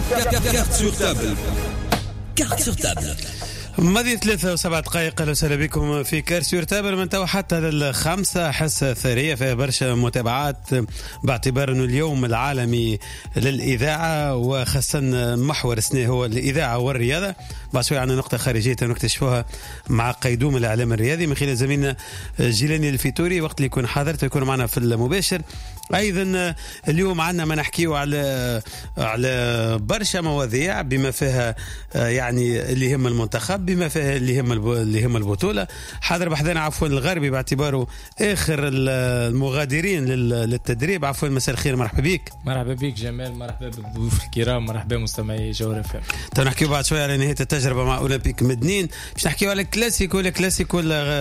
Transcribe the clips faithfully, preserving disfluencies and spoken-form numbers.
Carte sur table. Carte sur table. ماضي ثلاثة وسبع دقائق. أهلا وسهلا بكم في كارسيور تابر من توا حتى للخمسة. حصة ثرية فيها برشا متابعات باعتبار أنه اليوم العالمي للإذاعة وخاصة محور السنة هو الإذاعة والرياضة. بعد شوية عندنا نقطة خارجية نكتشفوها مع قيدوم الإعلام الرياضي من خلال زميلنا جيلاني الفيتوري وقت اللي يكون حاضر يكون معنا في المباشر. أيضا اليوم عندنا ما نحكيه على على برشا مواضيع بما فيها يعني اللي يهم المنتخب بما فيها اللي يهم اللي يهم البطولة. حاضر بحذنا عفوا الغربي باعتباره آخر المغادرين للتدريب. عفوا مساء الخير، مرحبا بك. مرحبا بك جمال، مرحبا بالضيوف الكرام، مرحبا مستمعي جوهر اف ام. تو نحكيو بعد شوية على نهاية التجربة مع أولمبيك مدنين. باش نحكيو على الكلاسيكو الكلاسيكو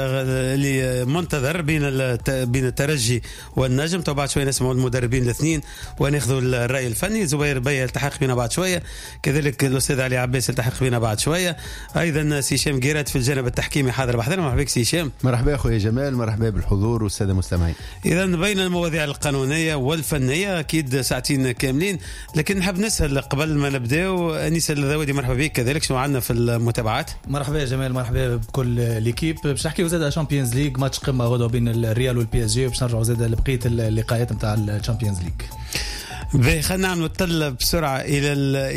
اللي منتظر بين بين الترجي والنجم. تو بعد شوية نسمعوا المدربين الاثنين وناخذوا الرأي الفني. زبير بيا يلتحق بنا بعد شوية، كذلك الأستاذ علي عباس يلتحق بنا بعد شوية، أيضا سيشام جيرات في الجانب التحكيمي حاضر بحضرنا. مرحبا بك سيشام. مرحبا أخوي جمال، مرحبا بالحضور والسادة المستمعين. إذا بين المواضيع القانونية والفنية أكيد ساعتين كاملين، لكن نحب نسأل قبل ما نبداو أنيس الذوادي مرحبا بك كذلك، شنو عندنا في المتابعات؟ مرحبا يا جمال، مرحبا بكل ليكيب. باش نحكيو زاد شامبيونز ليج، ماتش قمة غدوة بين الريال والبي اس جي، باش نرجعوا زاد لبقية اللقاءات نتاع الشامبيونز ليج. خلينا نعملوا الطل بسرعة إلى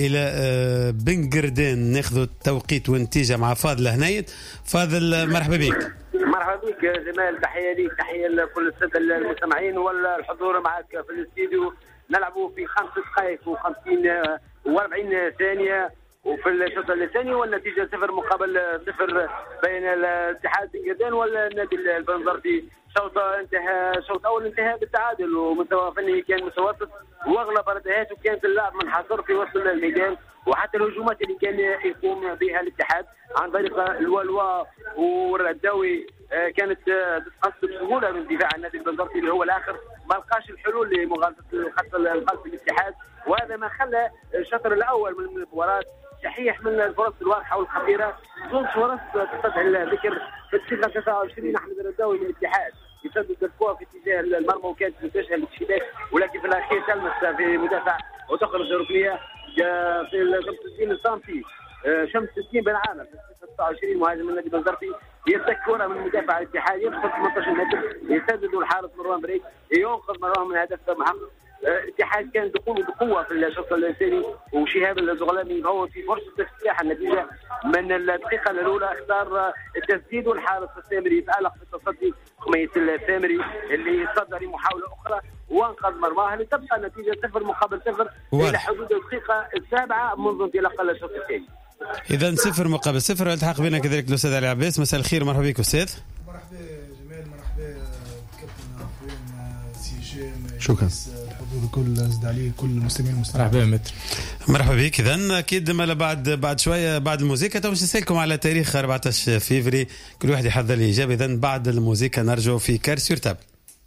إلى بنقردان ناخذوا التوقيت والنتيجة مع فاضل هنيت. فاضل مرحبا بك. مرحبا بك جمال، تحية ليك، تحية لكل السادة المستمعين والحضور معك في الاستديو. نلعبوا في خمس دقائق وخمسين وأربعين ثانية وفي الشوط الثاني، والنتيجة صفر مقابل صفر بين الاتحاد بنقردان والنادي البنزرتي. شوط انتهى شوط اول انتهى بالتعادل ومستوى فني كان متوسط، واغلب ردهاته كانت اللعب منحصر في وسط الميدان، وحتى الهجومات اللي كان يقوم بها الاتحاد عن طريق الوالوا والرداوي كانت تتقصد بسهوله من دفاع النادي البنزرتي اللي هو الاخر ما لقاش الحلول لمغالطه الخط الخلف الاتحاد، وهذا ما خلى الشطر الاول من المباراه صحيح من الفرص الواضحه والخطيره. زوج فرص تستدعي الذكر في الدقيقه تسعة وعشرين احمد الرداوي من الاتحاد يسدد الكره في اتجاه المرمى وكانت متجهه للشباك، ولكن في الاخير تلمس في مدافع وتخرج ركنيه في شمس الدين الصامتي. شمس الدين بن عامر في ستة وعشرين مهاجم النادي البنزرتي يمسك كره من مدافع الاتحاد يدخل ثمانية عشر متر يسدد الحارس مروان بريك ينقذ مروان من هدف محقق. الاتحاد كان بقوه بقوه في الشوط الثاني، وشهاب الزغلامي هو في فرصه افتتاح النتيجه من الدقيقه الاولى اختار التسديد، والحارس السامري تالق في التصدي خميس السامري اللي صدر محاوله اخرى وانقذ مرماه لتبقى النتيجه صفر مقابل صفر الى حدود الدقيقه السابعه منذ انطلاق الشوط الثاني. اذا صفر مقابل صفر. التحق بنا كذلك الاستاذ علي عباس. مساء الخير، مرحبا بك استاذ. مرحبا جمال، مرحبا كابتن اخوان سيشام. شكرا الحضور كل زد عليه كل المستمعين المستمعين. مرحبا متر. مرحبا بك. اذا اكيد ما بعد بعد شويه بعد الموسيقى تو باش نسالكم على تاريخ أربعة عشر فيفري، كل واحد يحضر لي اجابه. اذا بعد الموسيقى نرجعوا في كارسيور تاب.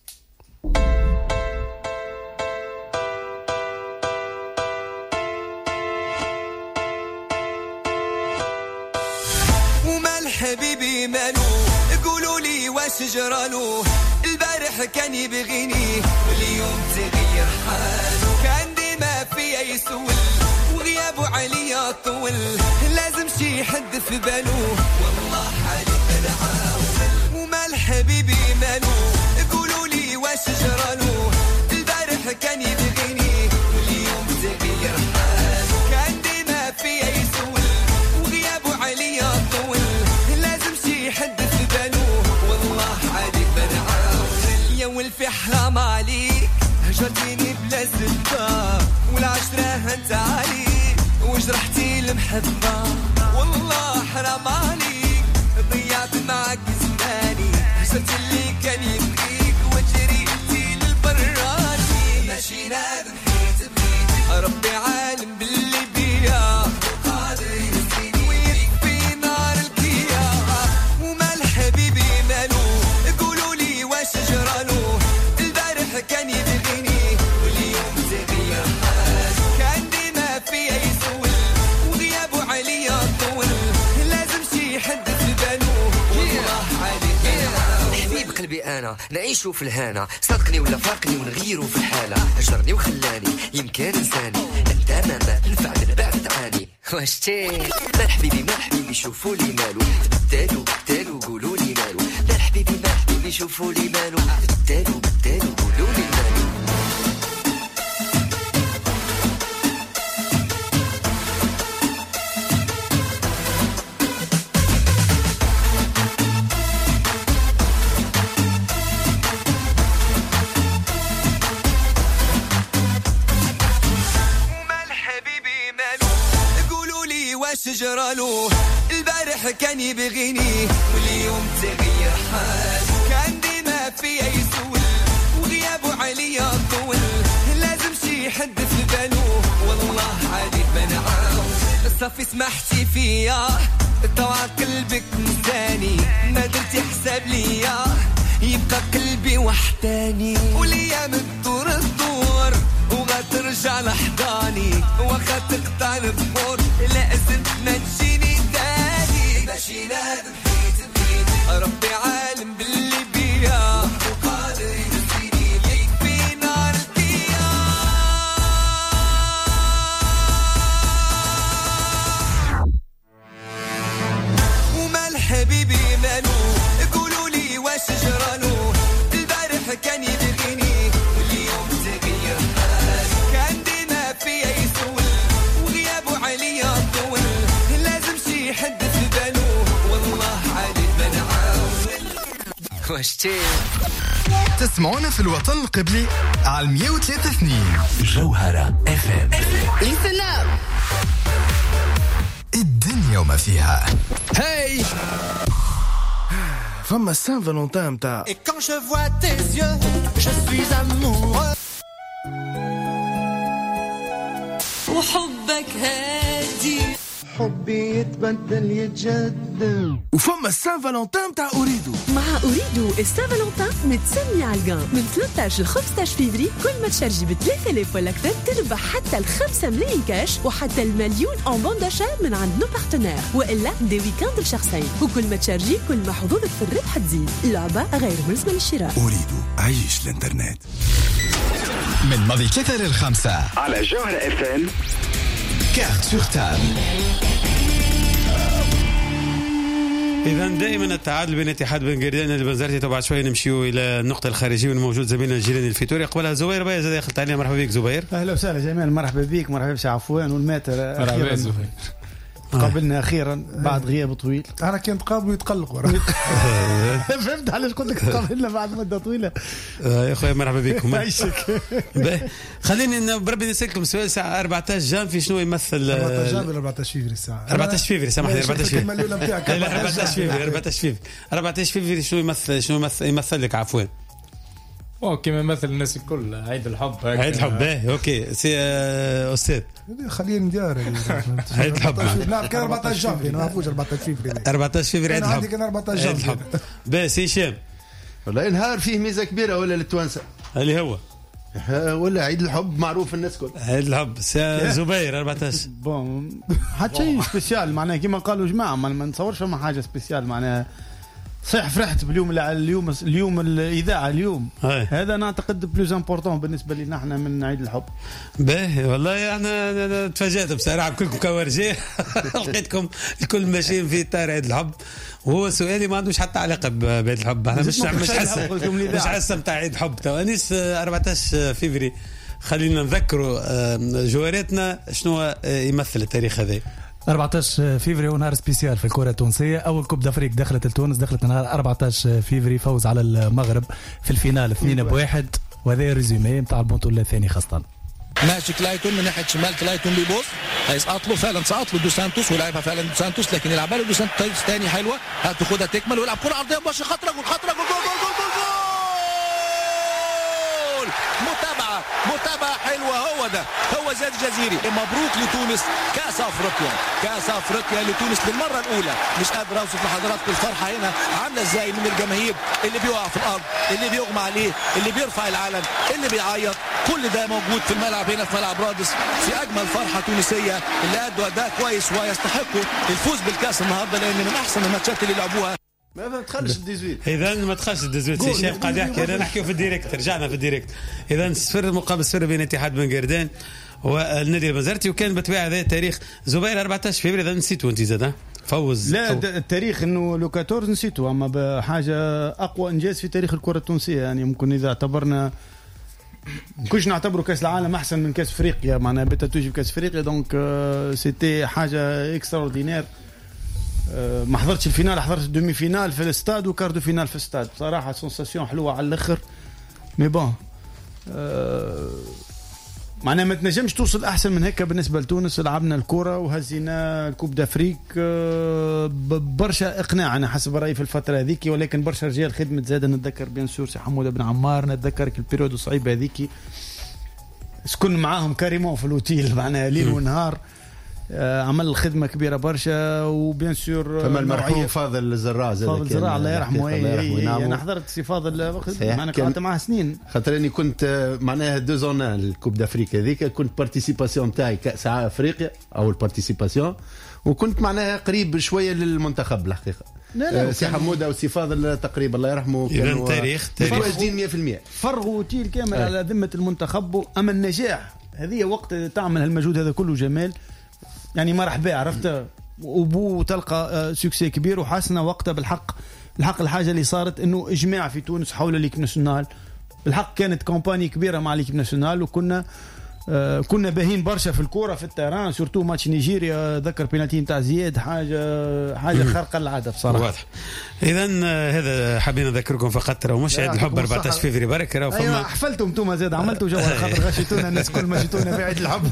حبيبي مالو قولوا لي واش جرالو، البارح كان يبغيني واليوم تغير حاله، كان ديما فيا يسول وغيابه عليا طول، لازم شي حد في بالو والله حالي بنعاول. ومال حبيبي مالو قولوا لي واش جرالو، البارح كان يبغيني واليوم تغير حاله، كان ديما فيا يسول وغيابه عليا طول، حد في بالو والله عادي بنعاول. يا ولفي حرام عليك هجرتيني بلا زبدة، والعشرة هنت عليك وجرحتي المحبة، والله حرام عليك ضيعت معك زماني، هجرت اللي كان يبغيك وجريتي للبراني، ماشي نادم حيت بغيتك ربي عالم باللي بيا قادر ينسيني ويكفي نار الكيا. حبيبي مالو قولوا لي واش جرالو، البارح كان يبغيني واليوم تغير حاله، كان ديما فيا يسول وغيابه عليا طول، لازم شي حد في بالو والله عليك. حبيب قلبي انا نعيشو في الهنا، صدقني ولا فارقني ونغيرو في الحاله، هجرني وخلاني يمكن انساني انت ما نفع من بعد واشتي مال حبيبي مال حبيبي شوفوا لي مالو بدالو بدالو قولوا لي مالو مال حبيبي مال حبيبي شوفوا لي مالو بدالو بدالو قولوا لي مالو شجرالو البارح كان يبغيني واليوم تغير حاله كان ديما فيا يسول وغيابه عليا طول لازم شي يحدث بالو والله عادي بنعاو صافي سمحتي فيا طوع قلبك مستاني ما درتي حساب ليا يبقى قلبي وحداني والايام تدور تدور وغترجع لحضاني وخا تقطع البحور لازم ما تجيني تاني باش ينادم حيت بيت ربي عالم باللي بيا وقادر ينسيني يكفي نار الديار ومال حبيبي مالو قولوا لي واش جرالو البارح كان يبغيني واليوم تغير حاله كان ديما فيا يسول وغيابه عليا طول لازم شي يحدث بالو والله عادي بنعاول واشتي تسمعونا في الوطن القبلي على مية وثلاثة اثنين جوهرة اف ام. الدنيا وما فيها. هاي فما سان فالونتان متاع Et quand je vois tes yeux je suis amoureux وحبك هادي حبي يتبدل يتجدد. وفما سان فالونتان متاع أوريدو. مع أوريدو السان فالونتان متسمي على الجان من ثلاثة عشر ل خمسة عشر فيفري كل ما تشارجي ب ثلاثة آلاف ولا أكثر تربح حتى ال خمسة ملايين كاش وحتى المليون أون بون داشا من عند نو بارتنير وإلا دي ويكاند لشخصين وكل ما تشارجي كل ما حظوظك في الربح تزيد. اللعبة غير ملزمة للشراء. أوريدو عيش الانترنت من ماضي ثلاثة للخمسة على جوهرة اف ام. كارت سور تابل. إذا دائما التعادل بين اتحاد بن قردان البنزرتي. طبعا شوي نمشيو إلى النقطة الخارجية والموجود زميلنا الجيراني الفيتوري. قبلها زبير بايز هذا دخلت علينا. مرحبا بك زبير. أهلا وسهلا جميل. مرحبا بك. مرحبا بك عفوان والماتر. مرحبا زبير. قابلنا أخيرا بعد غياب طويل. أنا كنت قابل يتقلق ورا. فهمت علاش قلت لك قابلنا بعد مدة طويلة. يا أخوي مرحبا بكم. خليني بربي نسألكم سؤال. ساعة أربعة عشر جان في شنو يمثل؟ أربعة عشر جان ولا أربعة عشر فيفري الساعة؟ أربعة عشر فيفري سامحني. أربعة عشر فيفري. الكلمة الأولى بتاعك. لا أربعة عشر فيفري. أربعة عشر فيفري. أربعة عشر فيفري شنو يمثل؟ شنو يمثل يمثل لك عفوا؟ اوكي مثل الناس الكل عيد الحب. عيد الحب. ايه اوكي سي استاذ خلينا ندير عيد الحب. لا كان أربعة عشر جانفي ما فوز أربعة عشر فيفري. أربعة عشر فيفري عيد الحب. كان أربعة عشر الحب. بس هشام والله نهار فيه ميزه كبيره ولا للتوانسه اللي هو ولا عيد الحب معروف الناس كل. عيد الحب زبير أربعة عشر. بون حتى شيء سبيسيال معناها كيما قالوا جماعه ما نتصورش فما حاجه سبيسيال معناها. صح فرحت باليوم اليوم اليوم الاذاعه اليوم هاي. هذا نعتقد بلوز امبورطون بالنسبه لنا احنا من عيد الحب. باهي والله انا تفاجات بصراحه كلكم كوارجيه. لقيتكم الكل ماشيين في اطار عيد الحب وهو سؤالي ما عندوش حتى علاقه بعيد الحب. احنا مش مش حاسه مش حاسه نتاع عيد حب تو انيس أربعة عشر فيفري. خلينا نذكروا جواراتنا شنو يمثل التاريخ هذا. أربعة عشر فيفري هو نهار سبيسيال في الكرة التونسية. أول كوب دافريك دخلت لتونس دخلت نهار أربعة عشر فيفري فوز على المغرب في الفينال اثنين بواحد وهذا ريزومي نتاع البطولة الثاني خاصة. ماشي كلايتون من ناحية شمال كلايتون بيبوس هيسقط له فعلا سقط له دو سانتوس ويلعبها فعلا دو سانتوس لكن يلعبها له دو سانتوس ثاني حلوة هتاخدها تكمل ويلعب كرة عرضية مباشرة خطرة جول خطرة جول جول جول جول جول متابعة متابعة حلوة. هو ده هو زاد الجزيري. مبروك لتونس كأس أفريقيا كأس أفريقيا لتونس للمرة الأولى. مش قادر أوصف لحضراتكم الفرحة هنا عاملة إزاي من الجماهير اللي بيقع في الأرض اللي بيغمى عليه اللي بيرفع العلم اللي بيعيط كل ده موجود في الملعب هنا في ملعب رادس في أجمل فرحة تونسية اللي أدوا أداء كويس ويستحقوا الفوز بالكأس النهاردة لأن من أحسن الماتشات اللي لعبوها. ما تخلش الديزويت. اذا ما تخلش الديزويت سي شيف قاعد يحكي. انا نحكيو في الديريكت. رجعنا في الديريكت. اذا صفر مقابل صفر بين اتحاد بن قردان والنادي المزرتي. وكان بالطبيعه هذا تاريخ زبير أربعة عشر فبراير اذا نسيتوا انت زاد فوز. لا التاريخ انه لو أربعطاش نسيتوا، اما بحاجه اقوى انجاز في تاريخ الكره التونسيه. يعني ممكن اذا اعتبرنا كنش نعتبره كاس العالم احسن من كاس افريقيا، معناها بتا توجي كاس افريقيا دونك سيتي حاجه اكسترا اوردينير. ما حضرتش الفينال، حضرت الدومي فينال في الاستاد وكاردو فينال في الاستاد. بصراحه سونساسيون حلوه على الاخر. مي بون أه معناها ما تنجمش توصل احسن من هيك بالنسبه لتونس. لعبنا الكره وهزينا الكوب دافريك أه برشا اقناع انا حسب رايي في الفتره هذيك، ولكن برشا رجال خدمه زاد. نتذكر بيان سور سي حموده بن عمار، نتذكر البيريود الصعيبه هذيك سكن معاهم كاريمون في الاوتيل معناها ليل ونهار. آه عمل خدمه كبيره برشا. وبيان سور فما المرحوم فاضل الزراع، فاضل الزراع الله يرحمه. انا حضرت سي فاضل، انا قعدت معاه سنين. خاطر اني كنت معناها دو زون الكوب دافريك هذيك كنت بارتيسيباسيون نتاعي كاس افريقيا او البارتيسيباسيون، وكنت معناها قريب شويه للمنتخب الحقيقه. لا لا سي حموده وسي فاضل تقريبا الله يرحمه كانوا تاريخ متواجدين مية بالمية. فرغوا اوتيل كامل أي. على ذمه المنتخب. اما النجاح هذه وقت تعمل هالمجهود هذا كله جمال يعني مرحبا عرفت وبو تلقى سوكسي كبير. وحاسنا وقتها بالحق الحق الحاجه اللي صارت انه اجماع في تونس حول ليك ناسيونال. بالحق كانت كومباني كبيره مع ليك ناسيونال، وكنا آه كنا باهين برشا في الكوره في التيران سورتو ماتش نيجيريا. ذكر بينالتي نتاع زياد حاجه حاجه خارقه للعاده بصراحه. واضح. اذا هذا حابين نذكركم فقط راه مش عيد الحب أربعة عشر فبراير برك راه فما. ايوه حفلتوا انتم زاد عملتوا جو خاطر غشيتونا الناس كل ما جيتونا في عيد الحب.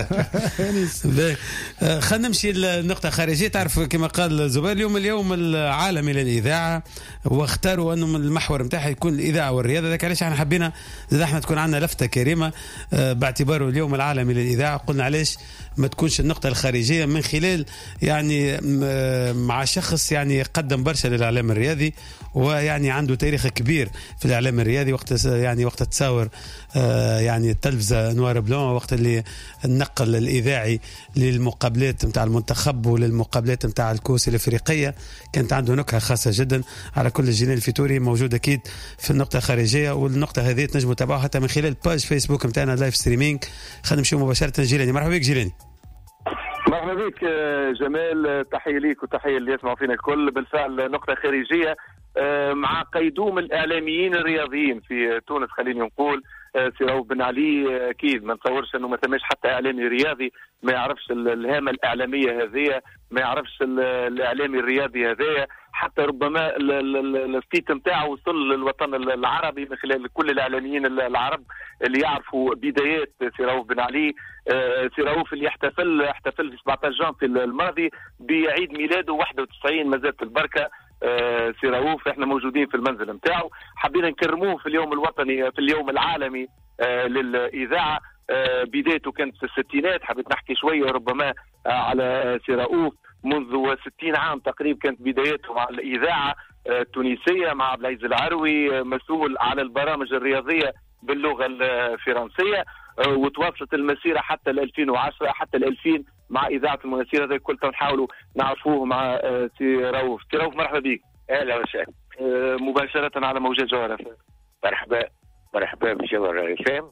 خلينا نمشي للنقطه خارجيه. تعرف كما قال زبير اليوم اليوم العالمي للاذاعه، واختاروا انه من المحور نتاعها يكون الاذاعه والرياضه. ذاك علاش احنا حبينا زاد احنا تكون عندنا لفته كريمه باعتباره اليوم العالمي للاذاعه. قلنا علاش ما تكونش النقطه الخارجيه من خلال يعني مع شخص يعني قدم برشا للاعلام الرياضي، ويعني عنده تاريخ كبير في الاعلام الرياضي. وقت يعني وقت تصاور يعني التلفزه نوار بلون، وقت اللي النقل الاذاعي للمقابلات نتاع المنتخب وللمقابلات نتاع الكؤوس الافريقيه كانت عنده نكهه خاصه جدا. على كل الجيل الفيتوري موجود اكيد في النقطه الخارجيه، والنقطه هذه تنجموا تتابعوها حتى من خلال باج فيسبوك نتاعنا لايف ستريمينج. خلينا نمشيو مباشره جيلاني. مرحبا بك جيلاني. مرحبا بك جمال، تحيه ليك وتحيه اللي يسمعوا فينا الكل. بالفعل نقطه خارجيه مع قيدوم الاعلاميين الرياضيين في تونس. خليني نقول سي رؤوف بن علي اكيد ما نتصورش انه ما ثماش حتى اعلامي رياضي ما يعرفش الهامه الاعلاميه هذه، ما يعرفش الاعلامي الرياضي هذايا. حتى ربما الصيت نتاعه وصل للوطن العربي من خلال كل الاعلاميين العرب اللي يعرفوا بدايات سي رؤوف بن علي. سي رؤوف اللي يحتفل احتفل في سبعة عشر جانفي الماضي بعيد ميلاده واحد وتسعين مازالت البركه. آه سي رؤوف احنا موجودين في المنزل نتاعو، حبينا نكرموه في اليوم الوطني في اليوم العالمي آه للاذاعه. آه بدايته كانت في الستينات. حبيت نحكي شويه ربما آه على سي رؤوف. منذ ستين عام تقريبا كانت بدايته مع الاذاعه آه التونسيه مع عبد العزيز العروي، آه مسؤول على البرامج الرياضيه باللغه الفرنسيه. آه وتواصلت المسيره حتى ل ألفين وعشرة حتى ل ألفين مع اذاعه المناسير. هذا كل نحاولوا نعرفوه مع آه سي رؤوف. سي رؤوف مرحبا بك. اهلا وسهلا. آه مباشره على موجات جوهر اف ام. مرحبا مرحبا بجوهر اف ام،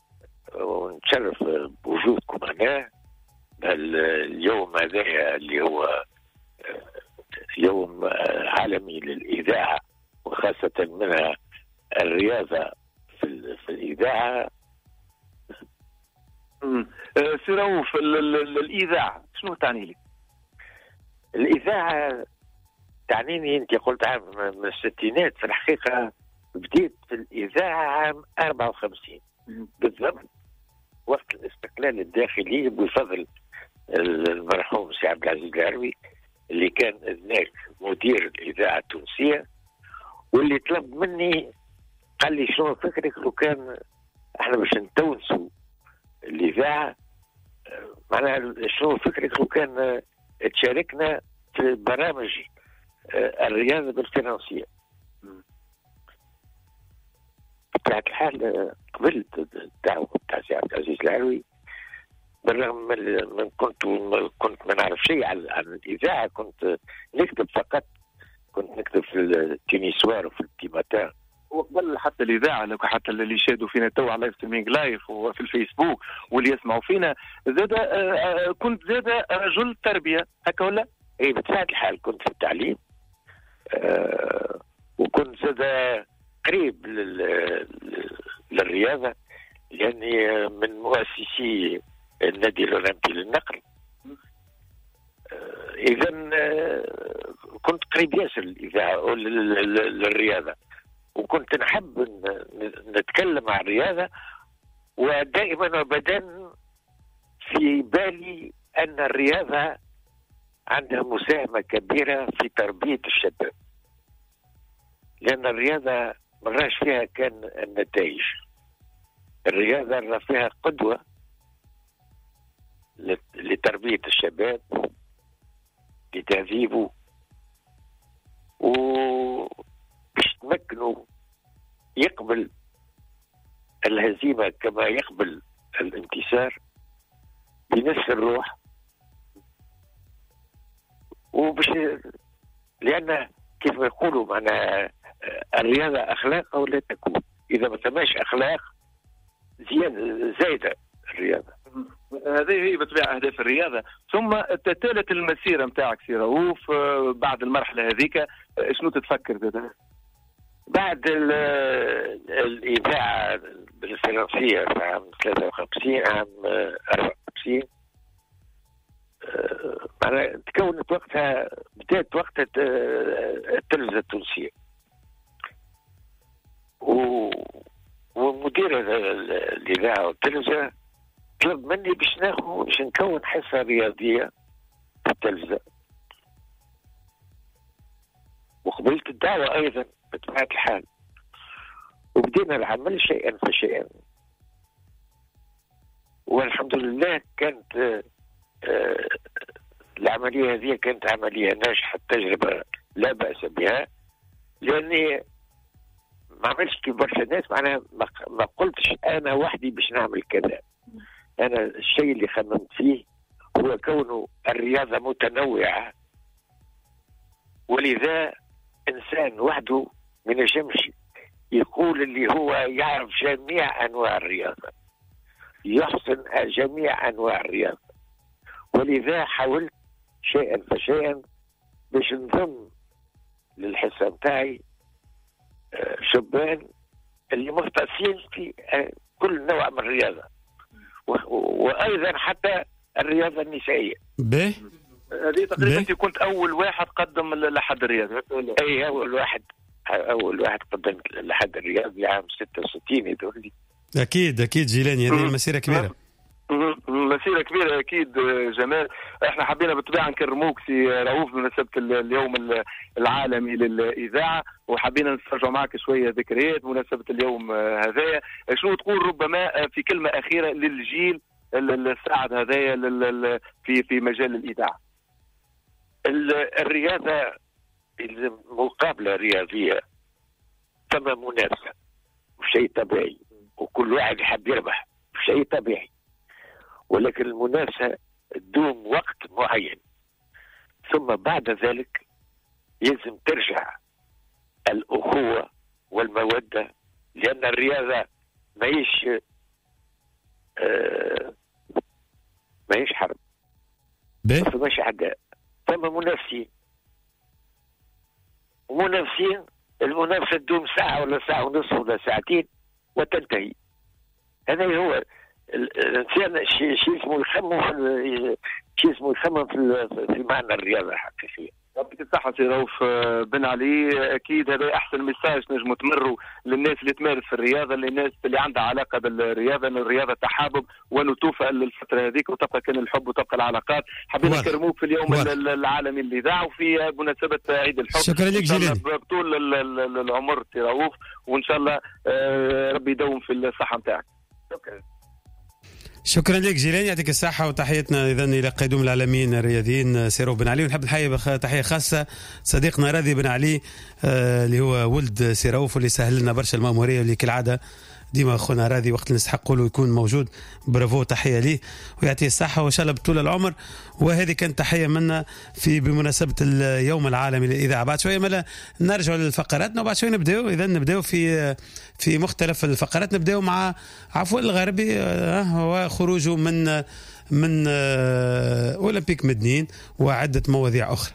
ونتشرف بوجودكم هنا اليوم هذا اللي هو يوم عالمي للاذاعه، وخاصه منها الرياضه في, في الاذاعه. امم سي رؤوف الاذاعه شنو تعني لك؟ الاذاعه تعنيني انت قلت عام من الستينات. في الحقيقه بديت في الاذاعه عام أربعة وخمسين بالضبط، وقت الاستقلال الداخلي بفضل المرحوم سي عبد العزيز العروي اللي كان هناك مدير الاذاعه التونسيه، واللي طلب مني قال لي شنو فكرك لو كان احنا باش نتونسوا الاذاعه، معناها شنو فكرك لو كان تشاركنا في برامج الرياضه بالفرنسيه. بطبيعة الحال قبلت الدعوه بتاع سي عبد العزيز العروي، بالرغم من كنت كنت ما نعرف شيء عن الاذاعه. كنت نكتب فقط، كنت نكتب في التينيسوار وفي التيماتان وقبل حتى الاذاعه حتى اللي يشاهدوا فينا تو على لايف ستريمينغ لايف وفي الفيسبوك واللي يسمعوا فينا زاد كنت زاد رجل تربيه هكا ولا؟ اي بطبيعه الحال كنت في التعليم أه وكنت زاد قريب للرياضه لاني من مؤسسي النادي الاولمبي للنقل. أه اذا أه كنت قريب ياسر للاذاعه للرياضه وكنت نحب نتكلم عن الرياضه ودائما وابدا في بالي ان الرياضه عندها مساهمه كبيره في تربيه الشباب لان الرياضه مراش فيها كان النتائج. الرياضه فيها قدوه لتربيه الشباب لتهذيبه وباش تمكنوا يقبل الهزيمه كما يقبل الانتصار بنفس الروح وباش لان كيف ما يقولوا معنا الرياضه اخلاق او لا تكون. اذا ما تماش اخلاق زياده زايده الرياضه. هذه هي بطبيعه اهداف الرياضه. ثم تالت المسيره نتاعك سي رؤوف بعد المرحله هذيك شنو تتفكر زاد؟ بعد الاذاعه الفرنسيه في عام ثلاثة وخمسين عام أربعة وخمسين معناها تكونت وقتها بدات وقتها التلفزه التونسيه ومدير الاذاعه والتلفزه طلب مني باش ناخذ باش نكون حصه رياضيه في التلفزه وقبلت الدعوه ايضا بطبيعه الحال وبدينا العمل شيئا فشيئا والحمد لله كانت آه العمليه هذه كانت عمليه ناجحه تجربه لا باس بها لاني ما عملتش كيف برشا ناس معناها ما قلتش انا وحدي باش نعمل كذا. انا الشيء اللي خممت فيه هو كونه الرياضه متنوعه ولذا انسان وحده ما ينجمش يقول اللي هو يعرف جميع انواع الرياضه يحسن جميع انواع الرياضه ولذا حاولت شيئا فشيئا باش نضم للحصه نتاعي شبان اللي مختصين في كل نوع من الرياضه وايضا حتى الرياضه النسائيه. باهي هذه تقريبا انت كنت اول واحد قدم لحد الرياضه. اي اول واحد اول واحد قدم لحد الرياضه عام ستة وستين يدور لي. اكيد اكيد جيلاني هذه مسيره كبيره. مسيرة كبيرة أكيد جمال. احنا حبينا بالطبيعة نكرموك سي رؤوف بمناسبة اليوم العالمي للإذاعة وحبينا نسترجع معك شوية ذكريات بمناسبة اليوم هذايا. شنو تقول ربما في كلمة أخيرة للجيل الساعد هذايا في في مجال الإذاعة؟ الرياضة المقابلة الرياضية ثم منافسة وشيء طبيعي وكل واحد يحب يربح شيء طبيعي ولكن المنافسة تدوم وقت معين ثم بعد ذلك يلزم ترجع الأخوة والمودة لأن الرياضة ماهيش آه ماهيش حرب ماهيش عداء ثم منافسين ومنافسين المنافسة تدوم ساعة ولا ساعة ونصف ولا ساعتين وتنتهي. هذا هو الانسان شيء اسمه يخمم شيء اسمه يخمم في في معنى الرياضه الحقيقيه. يعطيك الصحة سي رؤوف بن علي. أكيد هذا أحسن ميساج نجموا تمروا للناس اللي تمارس في الرياضة للناس اللي عندها علاقة بالرياضة أن الرياضة تحابب وأنه توفى الفترة هذيك وتبقى كان الحب وتبقى العلاقات. حبينا نكرموك في اليوم واضح. العالمي للإذاعة وفي مناسبة عيد الحب. شكرا لك جيلاني. بطول العمر سي رؤوف وإن شاء الله ربي يدوم في الصحة نتاعك. شكرا. شكرا لك جيلاني يعطيك الصحة وتحياتنا إذن إلى قيدوم العالمين الرياضيين سي رؤوف بن علي. ونحب نحيي تحية خاصة صديقنا راضي بن علي آه اللي هو ولد سي رؤوف واللي سهل لنا برشا المأمورية واللي كالعادة ديما خونا راضي وقت نستحق له يكون موجود. برافو تحيه ليه ويعطيه الصحه وان شاء الله بطول العمر. وهذه كانت تحيه منا في بمناسبه اليوم العالمي للاذاعه. بعد شويه ملا نرجع لفقراتنا وبعد شويه نبداو اذا نبداو في في مختلف الفقرات. نبداو مع عفو الغربي وخروجه من من اولمبيك مدنين وعده مواضيع اخرى.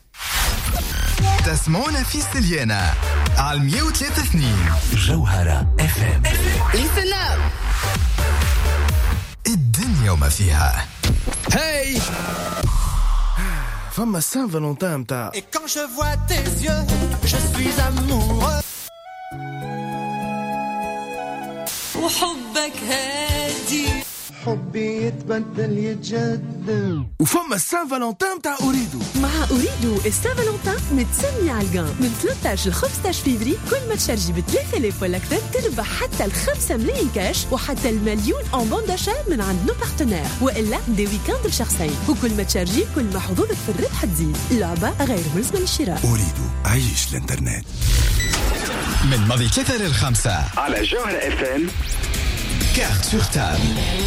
تسمعونا في سليانة على مية وثلاثة اثنين جوهرة اف ام. Listen up. الدنيا وما فيها. Hey فما سان فالونتان متاع Et quand je vois tes yeux, je suis amoureux. وحبك هادي حبي يتبدل يتجدد. وفما سان فالونتان متاع أريدو. مع أريدو السان فالونتان متسمي على القان من ثلاثة عشر ل خمسة عشر فيفري. كل ما تشارجي ب ثلاثة آلاف ولا أكثر تربح حتى الخمسة ملايين كاش وحتى المليون أون بون داشا من عند نو بارتنير والا دي ويكاند لشخصين. وكل ما تشارجي كل ما حظوظك في الربح تزيد. اللعبة غير ملزمة للشراء. أريدو عيش الانترنت من ماضي ثلاثة للخمسة على جوهرة اف ام. كارت سور تابل.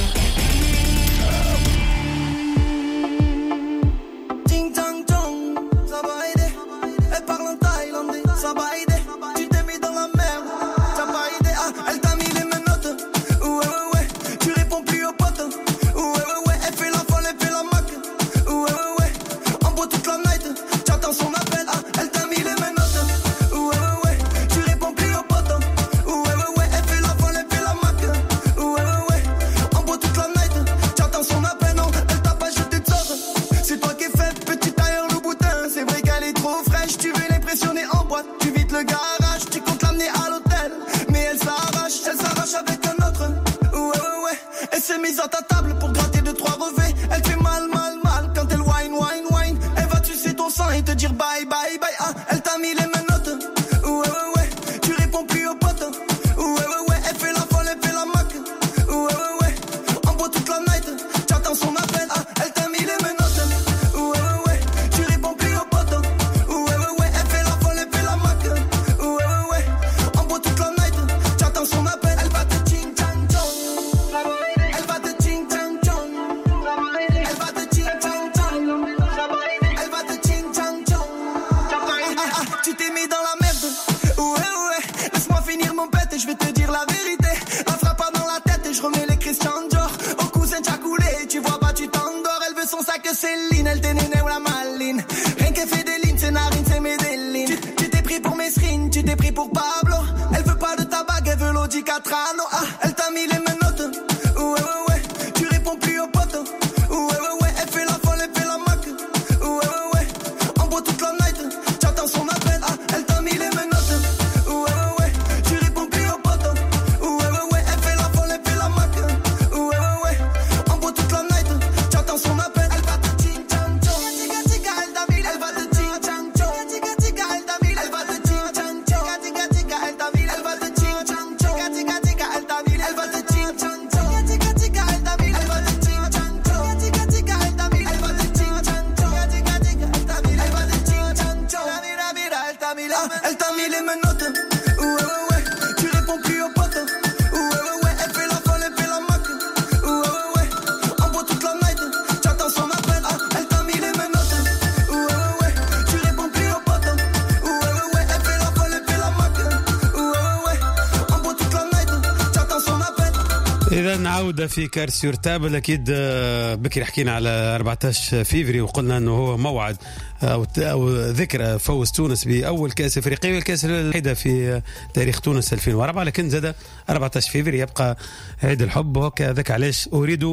عودة في كارت سور تابل. أكيد بكري حكينا على أربعة عشر فيفري وقلنا أنه هو موعد أو, أو ذكرى فوز تونس بأول كأس أفريقيا والكأس الوحيدة في تاريخ تونس ألفين وأربعة. لكن زاد أربعة عشر فيفري يبقى عيد الحب وهكذا. علاش أريد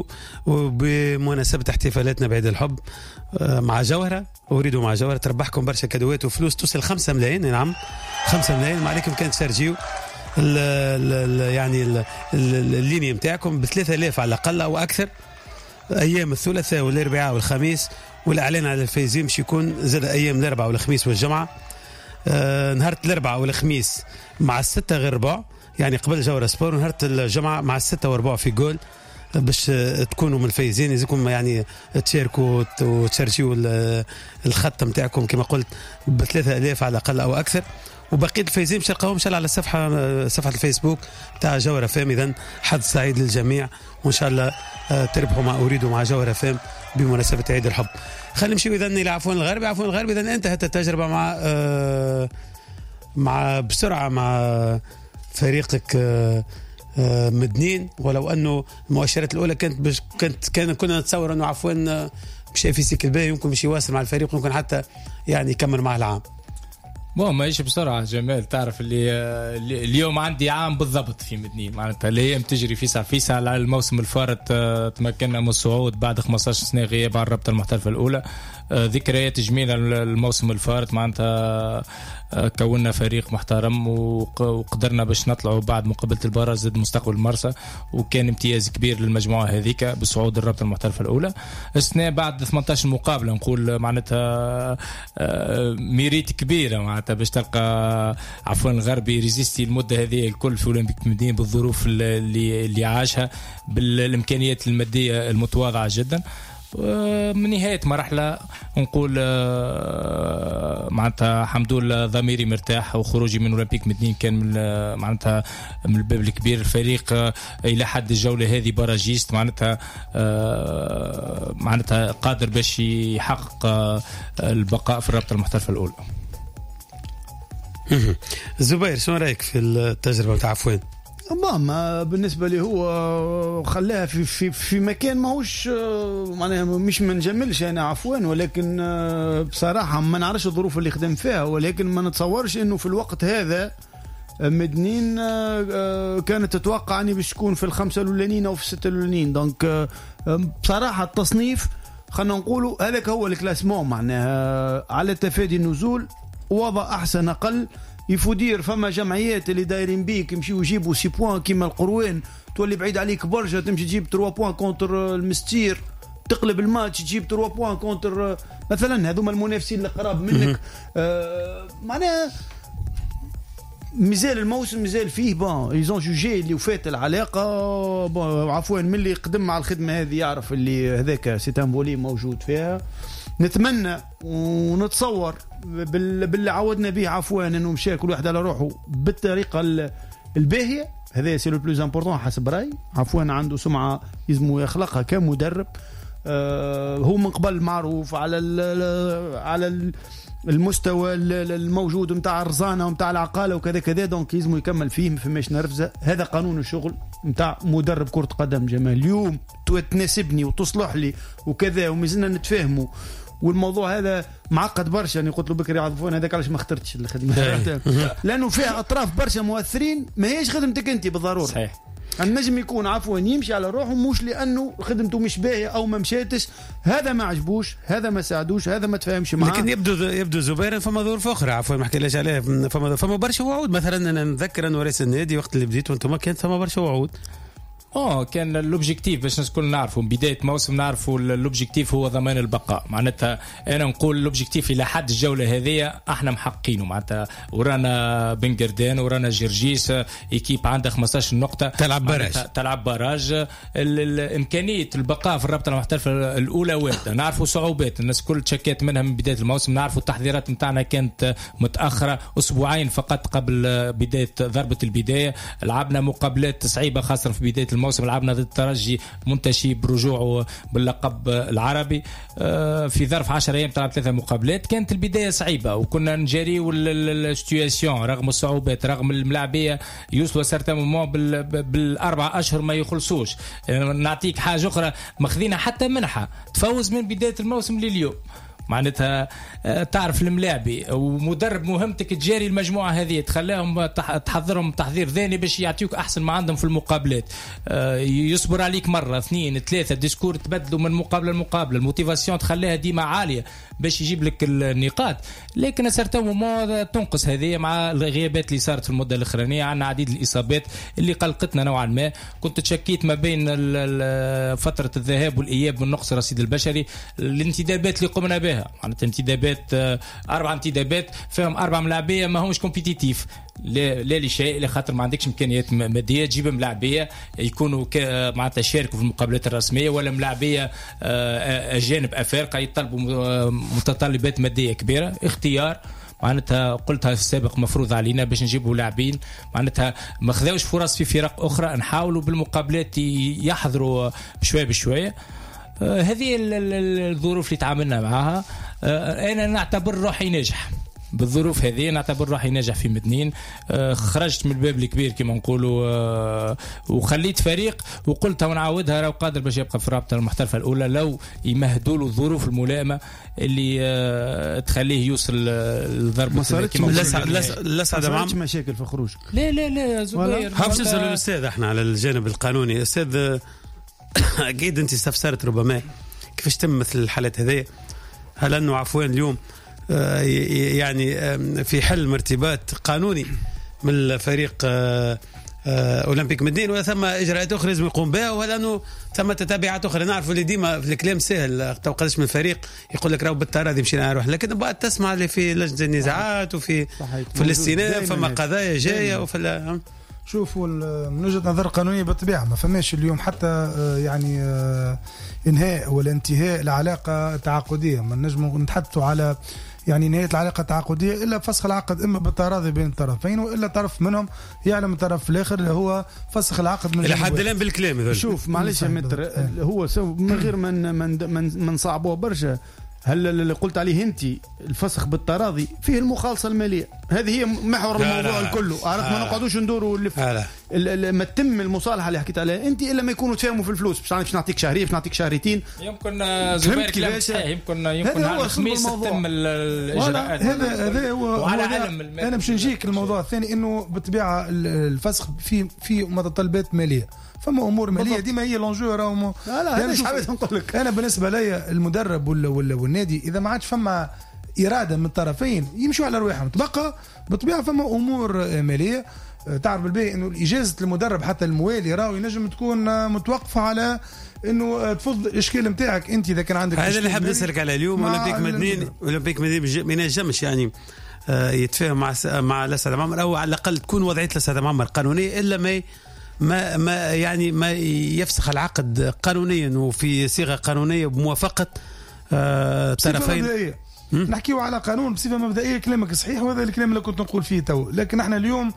بمناسبة احتفالاتنا بعيد الحب مع جوهرة أريد مع جوهرة تربحكم برشا كادوات وفلوس توصل خمسة ملايين. نعم خمسة ملايين. ما عليكم كانت تشارجيو ال ال يعني الليني متاعكم بثلاثة آلاف على الأقل أو أكثر أيام الثلاثاء والأربعاء والخميس. والإعلان على الفايزين مش يكون زاد أيام الأربعاء والخميس والجمعة. آه نهار الأربعاء والخميس مع الستة غير ربع يعني قبل جورة سبور. ونهار الجمعة مع الستة وربع في جول باش تكونوا من الفايزين لازمكم يعني تشاركوا وتشارجيوا الخط نتاعكم كما قلت ب ثلاثة آلاف على الأقل أو أكثر. وبقية الفايزين باش تلقاهم إن شاء الله على الصفحة صفحة الفيسبوك تاع جوهرة فام. إذن حظ سعيد للجميع وإن شاء الله تربحوا ما أريد مع جوهرة فام بمناسبة عيد الحب. خلينا نمشيو إذن إلى عفوان الغربي. عفوان الغربي إذن انتهت التجربة مع آه مع بسرعة مع فريقك آه آه مدنين، ولو أنه المؤشرات الأولى كانت بش كانت كان كنا نتصور أنه عفوان مش في سيكل باهي يمكن مش يواصل مع الفريق ويمكن حتى يعني يكمل معه العام. مو ماهيش بسرعة جمال، تعرف اللي اليوم عندي عام بالضبط في مدنين معناتها الايام تجري فيسع فيسع. على الموسم الفارط تمكنا من الصعود بعد خمسة عشر سنة غياب عن الرابطة المحترفة الأولى. ذكريات جميلة الموسم الفارط معناتها كونا فريق محترم وقدرنا باش نطلعوا بعد مقابلة البراز ضد مستقبل المرسى، وكان امتياز كبير للمجموعة هذيك بصعود الرابطة المحترفة الأولى. السنة بعد ثمانية عشر مقابلة نقول معناتها ميريت كبيرة معناتها باش تلقى عفوان الغربي ريزيستي المدة هذه الكل في أولمبيك مدينة بالظروف اللي اللي عاشها بالإمكانيات المادية المتواضعة جدا. من نهاية مرحلة نقول معناتها الحمد لله ضميري مرتاح، وخروجي من أولمبيك مدنين كان من معناتها من الباب الكبير. الفريق إلى حد الجولة هذه باراجيست معناتها معناتها قادر باش يحقق البقاء في الرابطة المحترفة الأولى. زبير شو رأيك في التجربة تاع عفوان؟ ما بالنسبة لي هو خلاها في في في مكان ماهوش معناها مش ما نجملش أنا عفوان، ولكن بصراحة ما نعرفش الظروف اللي خدم فيها، ولكن ما نتصورش إنه في الوقت هذا مدنين كانت تتوقع أني باش تكون في الخمسة الأولانيين أو في الستة الأولانيين. دونك بصراحة التصنيف خلنا نقولوا هذاك هو الكلاسمون معناها على تفادي النزول، وضع أحسن أقل يفودير. فما جمعيات اللي دايرين بيك يمشيو يجيبوا سي بوان كيما القروين، تولي بعيد عليك برشا تمشي تجيب ثلاثة بوان كونتر المستير، تقلب الماتش تجيب ثلاثة بوان كونتر مثلا هذوما المنافسين القراب منك. آه معناها مازال الموسم مازال فيه بون ايزون جوجي اللي وفات العلاقه بون. عفوا من اللي قدم مع الخدمه هذه يعرف اللي هذاك سيتان بولي موجود فيها. نتمنى ونتصور باللي عودنا به عفوا انه مشى كل واحد على روحه بالطريقه الباهيه. هذا سي لو بلوز امبورطون حسب رايي. عفوا عنده سمعه يزمو يخلقها كمدرب. آه هو من قبل معروف على ال على ال المستوى الموجود نتاع الرزانه ونتاع العقاله وكذا كذا. دونك يزمو يكمل فيه ما فماش نرفزه. هذا قانون الشغل نتاع مدرب كره قدم. جمال اليوم تناسبني وتصلح لي وكذا ومازلنا نتفاهموا، والموضوع هذا معقد برشا. يعني قلت له بكري عرفون هذاك علاش ما اخترتش الخدمه لانه فيها اطراف برشا مؤثرين ما هيش خدمتك انت بالضروره. صحيح. النجم يكون عفوا يمشي على روحه مش لانه خدمته مش باهيه او ما مشاتش، هذا ما عجبوش، هذا ما ساعدوش، هذا ما تفاهمش معاه. لكن يبدو يبدو زبير فما ظروف اخرى عفوا ما حكيناش عليها. فما فما برشا وعود. مثلا انا نتذكر انه رئيس النادي وقت اللي بديت وانتم كانت فما برشا وعود. اه كان اللوبجيكتيف باش الكل نعرفوا بدايه موسم نعرفوا اللوبجيكتيف هو ضمان البقاء. معناتها انا نقول اللوبجيكتيف الى حد الجوله هذه احنا محققينه. معناتها ورانا بن قردان ورانا جرجيس ايكيب عندها خمسة عشر نقطه تلعب براج تلعب براج. امكانيه البقاء في الرابطه المحترفه الاولى وارده. نعرفوا صعوبات الناس كل تشكيت منها من بدايه الموسم. نعرفوا التحضيرات نتاعنا كانت متاخره اسبوعين فقط قبل بدايه ضربه البدايه. لعبنا مقابلات صعيبه خاصه في بدايه الموسم. لعبنا ضد الترجي منتشي برجوعه باللقب العربي في ظرف عشر ايام تلعب ثلاثه مقابلات. كانت البدايه صعيبه وكنا نجاريو السيتواسيون رغم الصعوبات رغم الملاعبيه يوصلوا سارتان مومون بالاربع اشهر ما يخلصوش. نعطيك حاجه اخرى ماخذينها حتى منحه تفوز من بدايه الموسم لليوم. معناتها تعرف الملاعبي ومدرب مهمتك تجاري المجموعه هذه تخليهم تحضرهم تحضير ذهني باش يعطيوك احسن ما عندهم في المقابلات. يصبر عليك مره اثنين ثلاثه ديسكور تبدلوا من مقابله لمقابله. الموتيفاسيون تخليها ديما عاليه باش يجيب لك النقاط. لكن صارت موضوع تنقص هذه مع الغيابات اللي صارت في المده الاخرانيه. عندنا عديد الاصابات اللي قلقتنا نوعا ما. كنت تشكيت ما بين فتره الذهاب والاياب من نقص الرصيد البشري. الانتدابات اللي قمنا بها فيها معناتها انتدابات اربع انتدابات فيهم اربع ملاعبيه ما همش كومبيتيتيف لا لا لشيء لخاطر ما عندكش امكانيات ماديه تجيب ملاعبيه يكونوا معناتها يشاركوا في المقابلات الرسميه ولا ملاعبيه اجانب افارقه يطلبوا متطلبات ماديه كبيره اختيار معناتها قلتها في السابق مفروض علينا باش نجيبوا لاعبين معناتها ما خذاوش فرص في فرق اخرى نحاولوا بالمقابلات يحضروا شويه بشويه. آه هذه الظروف اللي تعاملنا معها. آه انا نعتبر روحي ناجح بالظروف هذه نعتبر روحي ناجح في مدنين. آه خرجت من الباب الكبير كما نقولوا آه وخليت فريق وقلت ونعاودها راه قادر باش يبقى في الرابطه المحترفه الاولى لو يمهدوا له الظروف الملائمه اللي آه تخليه يوصل لضربه. ما صارتش لا سعد ما مشاكل في خروج. لا لا لا زبير هابش نسال الاستاذ احنا على الجانب القانوني. استاذ اكيد انت استفسرت ربما كيفاش تم مثل الحالات هذه. هل انه عفوا اليوم يعني في حل مرتبات قانوني من الفريق أولمبيك مدين ولا ثم إجراءات أخرى لازم يقوم بها ولا أنه ثم تتابعات أخرى؟ نعرف اللي ديما في الكلام سهل توقعش من الفريق يقول لك راهو بالتراضي مشينا نروح لكن بعد تسمع اللي في لجنة النزاعات وفي في الاستئناف فما قضايا جاية وفي شوفوا من وجهة نظر قانونية بالطبيعة ما فماش اليوم حتى يعني إنهاء ولا انتهاء العلاقة التعاقدية. ما نجم نتحدثوا على يعني نهاية العلاقة التعاقدية إلا فسخ العقد إما بالتراضي بين الطرفين وإلا طرف منهم يعلم الطرف الآخر اللي هو فسخ العقد من إلى حد الآن بالكلام. شوف معلش يا متر هو من غير من من من, من صعبوه برشا. هل اللي قلت عليه انت الفسخ بالتراضي فيه المخالصه الماليه هذه هي محور لا الموضوع لا الكل عرفت. ما نقعدوش ندوروا اللي ما تتم المصالحه اللي حكيت عليها انت الا ما يكونوا تفاهموا في الفلوس باش باش نعطيك شهريه باش نعطيك شهريتين يمكن زبير كلام صحيح يمكن يمكن على الخميس تتم الاجراءات. هذا هذا هو انا باش نجيك الموضوع الثاني انه بالطبيعه الفسخ في في متطلبات ماليه فما امور ماليه ديما هي لونجو راهو. لا لا يعني حبيت نقول لك انا بالنسبه لي المدرب ولا ولا والنادي اذا ما عادش فما اراده من الطرفين يمشوا على رواحهم تبقى بالطبيعه فما امور ماليه. تعرف بالباهي انه اجازه المدرب حتى الموالي راهو ينجم تكون متوقفه على انه تفض الاشكال نتاعك انت اذا كان عندك. هذا اللي حاب نسالك على اليوم. اولمبيك مدنين اولمبيك مدنين ما ينجمش يعني يتفاهم مع مع لسعد معمر او على الاقل تكون وضعيه لسعد معمر قانونيه الا ما ما ما يعني ما يفسخ العقد قانونيا وفي صيغه قانونيه بموافقه طرفين. نحكيو على قانون بصفه مبدئيه كلامك صحيح وهذا الكلام اللي كنت نقول فيه تو. لكن احنا اليوم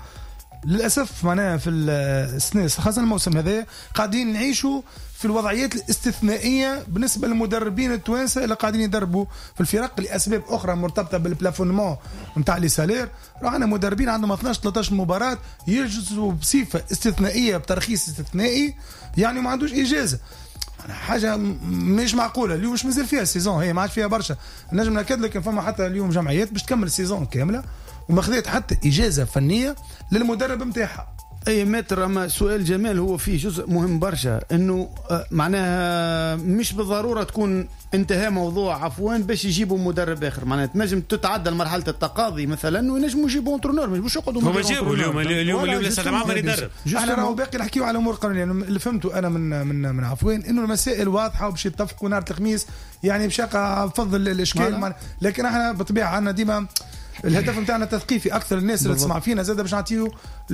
للاسف معناها في السنه خاصه الموسم هذا قاعدين نعيشوا في الوضعيات الاستثنائيه بالنسبه للمدربين التوانسه اللي قاعدين يدربوا في الفرق لاسباب اخرى مرتبطه بالبلافونمون نتاع لي سالير. رانا مدربين عندهم اثناش ثلاثة عشر مباراه يجلسوا بصفه استثنائيه بترخيص استثنائي يعني ما عندوش اجازه. حاجه مش معقوله. اليوم مش مازال فيها السيزون هي ما عاد فيها برشا نجم ناكد لك فما حتى اليوم جمعيات باش تكمل السيزون كامله وما خذيت حتى اجازه فنيه للمدرب نتاعها. اي متر. اما سؤال جمال هو فيه جزء مهم برشا انه معناها مش بالضروره تكون انتهى موضوع عفوا باش يجيبوا مدرب اخر. معناها تنجم تتعدى مرحله التقاضي مثلا وينجموا يجيبوا انترونور مش يقعدوا هم جابوا اليوم اليوم اليوم لسه معمر يدرب. احنا راهو باقي نحكيو على امور قانونيه. اللي فهمته انا من من من عفوين انه المسائل واضحه وباش يتفقوا نهار الخميس يعني باش يقع فضل الاشكال. لكن احنا بالطبيعه عندنا ديما الهدف نتاعنا تثقيفي اكثر الناس اللي تسمع فينا زاد باش نعطيو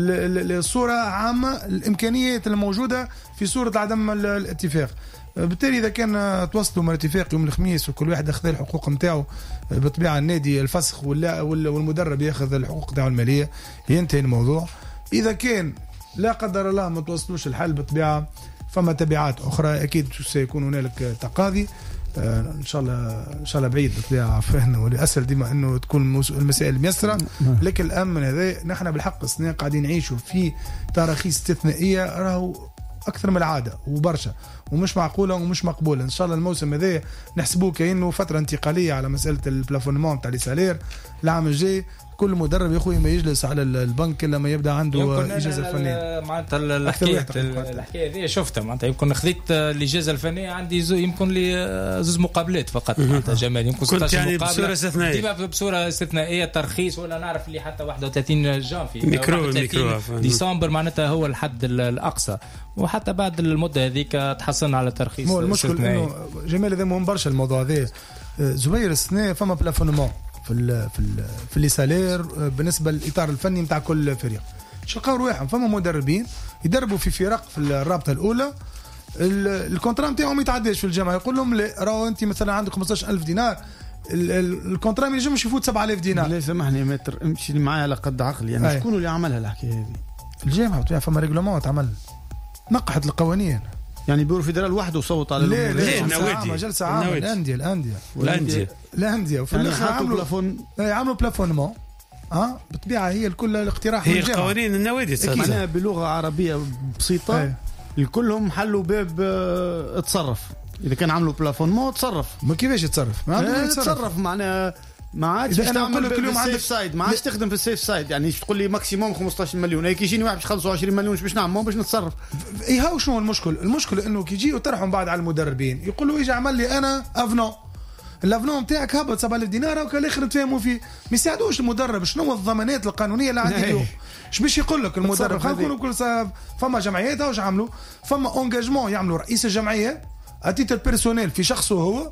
الصوره عامه الامكانيات الموجوده في صوره عدم الاتفاق. بالتالي اذا كان توصلوا من اتفاق يوم الخميس وكل واحد اخذ الحقوق نتاعو بالطبيعه النادي الفسخ ولا والمدرب ياخذ الحقوق نتاعو الماليه ينتهي الموضوع. اذا كان لا قدر الله ما توصلوش الحل بالطبيعه فما تبعات اخرى اكيد سيكون هنالك تقاضي ان شاء الله ان شاء الله بعيد بالطبيعه عفوا والاسهل ديما انه تكون المسائل ميسره. لكن الامن هذا نحن بالحق السنه قاعدين نعيشوا في تراخيص استثنائيه راهو اكثر من العاده وبرشا ومش معقوله ومش مقبوله. ان شاء الله الموسم هذا نحسبوه كانه فتره انتقاليه على مساله البلافونمون تاع لي سالير. العام الجاي كل مدرب يا اخوي ما يجلس على البنك الا ما يبدا عنده اجازه فنيه. معناتها الحكايه الحكايه هذه شفتها معناتها يمكن خذيت الاجازه الفنيه عندي يمكن لي زوج مقابلات فقط معناتها جمال يمكن ستة عشر مقابله بصوره استثنائيه ديما بصوره استثنائيه ترخيص ولا نعرف اللي حتى واحد وثلاثين جانفي ميكرو ميكرو ديسمبر معناتها هو الحد الاقصى وحتى بعد المده هذيك تحصلنا على ترخيص. المشكل انه جمال هذا مهم برشا الموضوع هذا زبير السنه فما بلافونمون في ال في ال في لي سالير بالنسبه للاطار الفني نتاع كل فريق. شقاو رواحهم فما مدربين يدربوا في فرق في الرابطه الاولى الكونترا نتاعهم ما يتعداش في الجامعه، يقول لهم لا راهو انت مثلا عندك خمسطاش ألف دينار الكونترا ما ينجمش يفوت سبعة آلاف دينار. لا سامحني متر امشي معايا على قد عقلي يعني شكون اللي عملها الحكايه هذه؟ الجامعه فما ريغلومون تعمل نقحت القوانين يعني بيرو فيدرال وحده وصوت على لا لا النوادي جلسه عامه الانديه الانديه الانديه الانديه وفي يعني الاخر عملوا بلافون عملوا بلافونمون اه بالطبيعه هي الكل الاقتراح هي قوانين النوادي معناها بلغه عربيه بسيطه أي. الكلهم حلوا باب اه تصرف اذا كان عملوا بلافونمون تصرف ما كيفاش يتصرف ما عنده يتصرف معناها ما عادش تعمل كل يوم عندك سايد ما عادش تخدم في السيف سايد يعني تقول لي ماكسيموم خمسطاش مليون هيك يجيني واحد باش خمسة وعشرين مليون باش نعمل باش نتصرف. اي هاو شنو المشكل؟ المشكل انه كي يجي يطرحوا بعد على المدربين يقولوا اجي عمل لي انا افنون الافنون نتاعك هبط سبعة آلاف دينار وكان الاخر نتفاهموا فيه ما يساعدوش المدرب شنو الضمانات القانونيه اللي عندي اليوم ايش باش يقول لك المدرب خلينا نكونوا كل سا... فما جمعيات واش عملوا فما اونجاجمون يعملوا رئيس الجمعيه اتيتر بيرسونيل في شخصه هو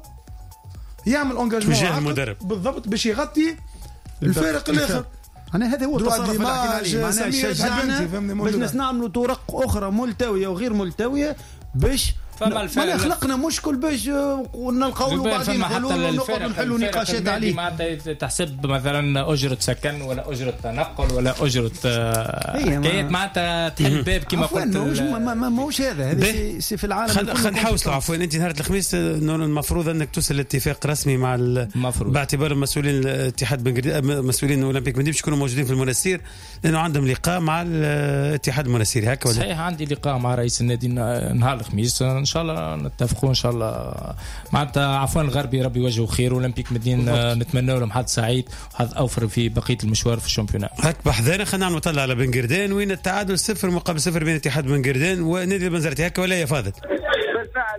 يعمل اونجاجمون تجاه المدرب بالضبط باش يغطي الفارق الاخر. انا هذا هو التصرف اللي حكينا عليه معناها باش نعملوا طرق اخرى ملتويه وغير ملتويه باش ما خلقنا مشكل باش نلقاو بعدين حلول ونقعدوا نحلوا نقاشات عليه. ما تحسب مثلا اجره سكن ولا اجره تنقل ولا اجره حكايات معناتها تحل باب كما قلت ما ماهوش هذا هذا سي في العالم. خلينا نحوسوا عفوا انت نهار الخميس المفروض انك توصل لاتفاق رسمي مع باعتبار مسؤولين الاتحاد بن مسؤولين اولمبيك بن باش يكونوا موجودين في المنستير لانه عندهم لقاء مع الاتحاد المنستيري هكا. صحيح عندي لقاء مع رئيس النادي نهار الخميس ان شاء الله نتفقوا ان شاء الله معناتها عفوا الغربي ربي يوجهه خير اولمبيك مدينه نتمنى لهم حظ سعيد وحظ اوفر في بقيه المشوار في الشامبيونات. هك بحذانا خلينا نطلع على بن قردان وين التعادل صفر مقابل صفر بين اتحاد بن قردان ونادي البنزرتي هكا ولا يا فاضل؟ بالفعل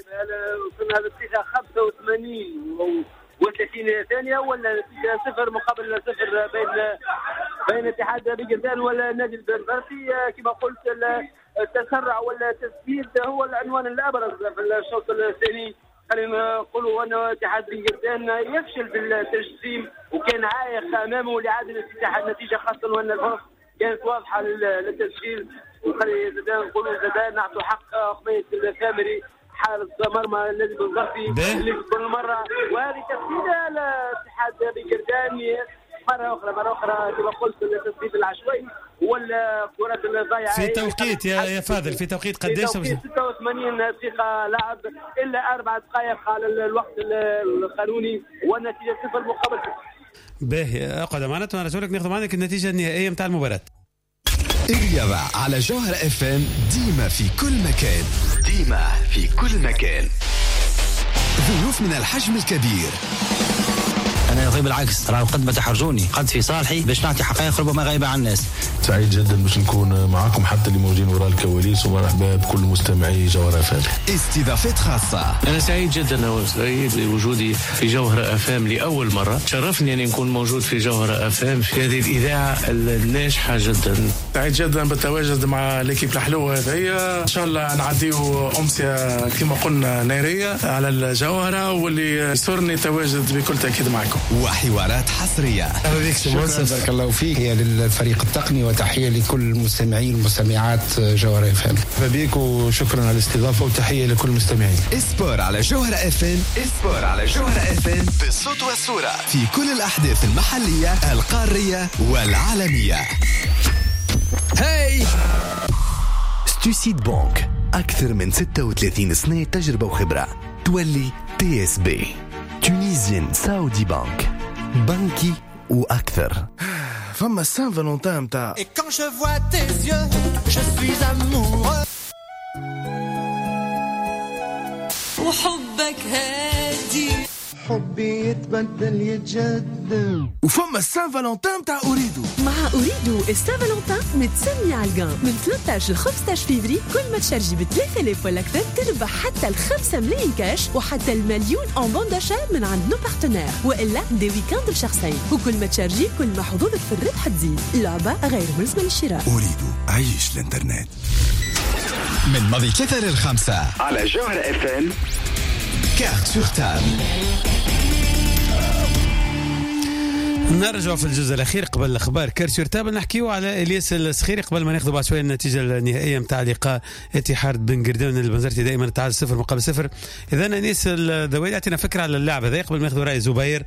وصلنا للنتيجه خمسة وثمانين وثلاثين ثانيه ولا نتيجه صفر مقابل صفر بين بين اتحاد بن قردان ولا نادي البنزرتي كما قلت التسرع ولا التسديد هو العنوان الابرز في الشوط الثاني. خلينا نقولوا ان اتحاد بن قردان يفشل في التجسيم وكان عائق امامه لاعاده افتتاح النتيجه خاصه وان الفرص كانت واضحه للتسجيل. وخلينا زاد نقولوا زاد نعطوا حق خميس الثامري حارس مرمى النادي البنزرتي اللي كل مره وهذه تسديده لاتحاد بن قردان مرة أخرى مرة أخرى كما قلت التسديد العشوائي ولا كرة الضيعة في توقيت يا يا فاضل في توقيت قديش؟ ستة وثمانين دقيقة لعب إلا أربع دقائق على الوقت القانوني والنتيجة صفر مقابل باهي اقعد معنا وانا لك ناخذ معك النتيجة النهائية نتاع المباراة. الرياضة على جوهر اف ام ديما في كل مكان ديما في كل مكان. ضيوف من الحجم الكبير. أنا طيب بالعكس راه قد ما تحرجوني قد في صالحي باش نعطي حقائق ربما غايبة عن الناس. سعيد جدا باش نكون معكم حتى اللي موجودين وراء الكواليس ومرحبا بكل مستمعي جوهر اف ام. استضافات خاصة. أنا سعيد جدا سعيد بوجودي في جوهر اف ام لأول مرة. شرفني أن نكون موجود في جوهر اف ام في هذه الإذاعة الناجحة جدا. سعيد جدا بالتواجد مع ليكيب الحلوة هذه. إن شاء الله نعديو أمسية كما قلنا نارية على الجوهرة واللي يسرني تواجد بكل تأكيد معكم. وحوارات حصرية. بارك الله فيك هي للفريق التقني وتحية لكل المستمعين والمستمعات جوهر اف ام. فبيك وشكرا على الاستضافة وتحية لكل المستمعين. اسبور على جوهر اف ام. اسبور على جوهر اف ام بالصوت والصورة في كل الأحداث المحلية القارية والعالمية. هاي ستوسيد بانك أكثر من ستة وثلاثين سنة تجربة وخبرة. تولي تي اس بي تونيزيان ساودي بانك بنكي وأكثر. فما سان فالونتان متاع Et quand je vois tes yeux, je suis amoureux. وحبك هادي حبي يتبدل يتجدد. وفما سان فالونتان متاع أوريدو. مع أوريدو السان فالونتان متسمي على الجان من ثلاثة عشر ل خمسة عشر فيفري. كل ما تشارجي ب ثلاثة آلاف ولا أكثر تربح حتى الخمسة ملايين كاش وحتى المليون اون بون داشا من عند نو بارتنير والا دي ويكاند لشخصين. وكل ما تشارجي كل ما حظوظك في الربح تزيد. اللعبة غير ملزمة للشراء. أوريدو عيش الانترنت. من ماضي ثلاثة للخمسة على جوهر اف ام. كارت سور تابل. نرجع في الجزء الأخير قبل الأخبار كارسيور تابل نحكيو على إلياس السخيري قبل ما ناخذ بعد شوية النتيجة النهائية متاع لقاء اتحاد بن قردون البنزرتي دائما تعادل صفر مقابل صفر. إذا أنيس الذويلي يعطينا فكرة على اللاعب هذا قبل ما ناخذ رأي زبير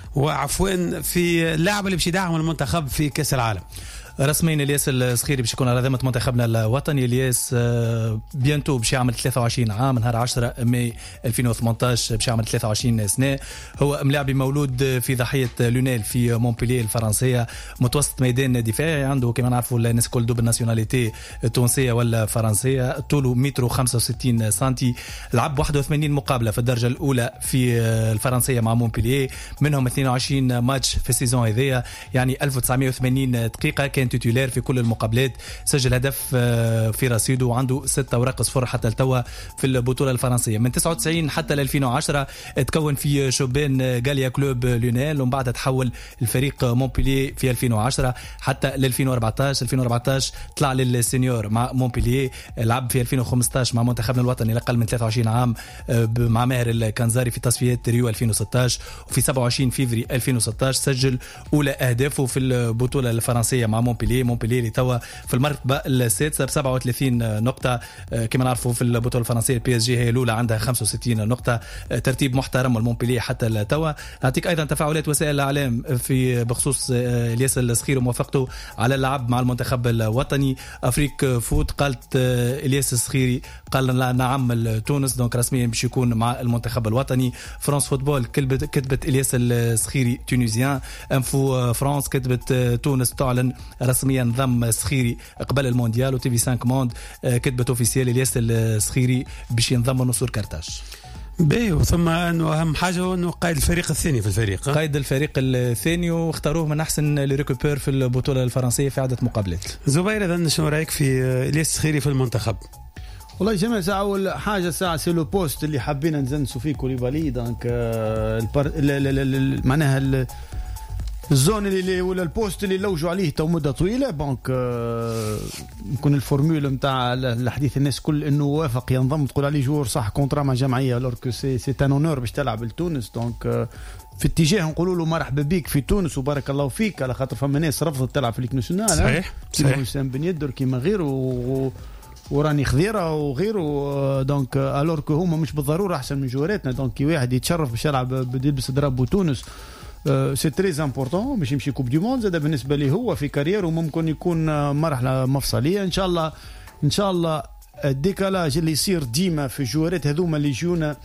وعفوا في اللاعب اللي باش يدعم المنتخب في كأس العالم. رسميا الياس السخيري باش يكون على ذمة منتخبنا الوطني. الياس بيانتو باش يعمل ثلاثة وعشرين عام نهار عشرة ماي ألفين وثمانية عشر باش يعمل ثلاثة وعشرين سنة. هو ملاعبي مولود في ضاحية لونيل في مونبلييه الفرنسية، متوسط ميدان دفاعي، عنده كما نعرفوا الناس كل دوبل ناسيوناليتي تونسية ولا فرنسية، طوله متر وخمسة وستين سنتي، لعب واحد وثمانين مقابلة في الدرجة الأولى في الفرنسية مع مونبلييه، منهم اثنين وعشرين ماتش في السيزون هذيا، يعني ألف وتسعمائة وثمانين دقيقة، كان تيتولير في كل المقابلات، سجل هدف في رصيده وعنده ستة أوراق صفر حتى التوا في البطولة الفرنسية. من تسعة وتسعين حتى ل ألفين وعشرة تكون في شوبان غاليا كلوب لونيل، ومن بعد تحول الفريق مونبلييه في ألفين وعشرة حتى ل ألفين وأربعة عشر. ألفين وأربعة عشر طلع للسينيور مع مونبلييه، لعب في ألفين وخمسة عشر مع منتخبنا الوطني الأقل من ثلاثة وعشرين عام مع ماهر الكنزاري في تصفيات ريو ألفين وستة عشر، وفي سبعة وعشرين فيفري ألفين وستة عشر سجل أولى أهدافه في البطولة الفرنسية مع مونبلييه. مونبلييه اللي توا في المرتبة السادسة ب سبعة وثلاثين نقطة، كما نعرفوا في البطولة الفرنسية البي اس جي هي الأولى عندها خمسة وستين نقطة، ترتيب محترم والمونبلييه حتى توا. نعطيك أيضا تفاعلات وسائل الإعلام في بخصوص الياس السخيري وموافقته على اللعب مع المنتخب الوطني. أفريك فوت قالت الياس السخيري قال نعم تونس دونك رسميا باش يكون مع المنتخب الوطني. فرانس فوتبول كتبت الياس السخيري تونيزيان. انفو فرانس كتبت تونس تعلن رسميا انضم سخيري قبل المونديال. وتي في خمسة موند كتبت اوفيسيال الياس السخيري باش ينضم لنصور كارتاج. باهي، وثم انه اهم حاجه هو انه قائد الفريق الثاني في الفريق، قائد الفريق الثاني، واختاروه من احسن لي ريكوبير في البطوله الفرنسيه في عده مقابلات. زبير اذا شنو رايك في الياس السخيري في المنتخب؟ والله جماعة ساعة أول حاجة ساعة سي لو بوست اللي حابين نزنسوا فيه كوليبالي دونك البر... معناها الزون اللي ولا البوست اللي لوجوا عليه تو مده طويله دونك يكون الفورمولا نتاع الحديث الناس كل انه وافق ينضم تقول عليه جور صح كونترا مع جمعيه الور كو سي سي ان اونور باش تلعب لتونس دونك في اتجاه نقولوا له مرحبا بك في تونس وبارك الله فيك على خاطر فما ناس رفضت تلعب في ليك ناسيونال. صحيح كيما وسام بن يدر كيما غيره و... وراني خضيره وغيره دونك الور كو هما مش بالضروره احسن من جواراتنا دونك كي واحد يتشرف باش يلعب يلبس دراب وتونس سي تري امبورطون باش يمشي كوب دي موند زاد بالنسبه لي هو في كارير وممكن يكون مرحله مفصليه ان شاء الله. ان شاء الله الديكالاج اللي يصير ديما في الجوارات هذوما اللي يجونا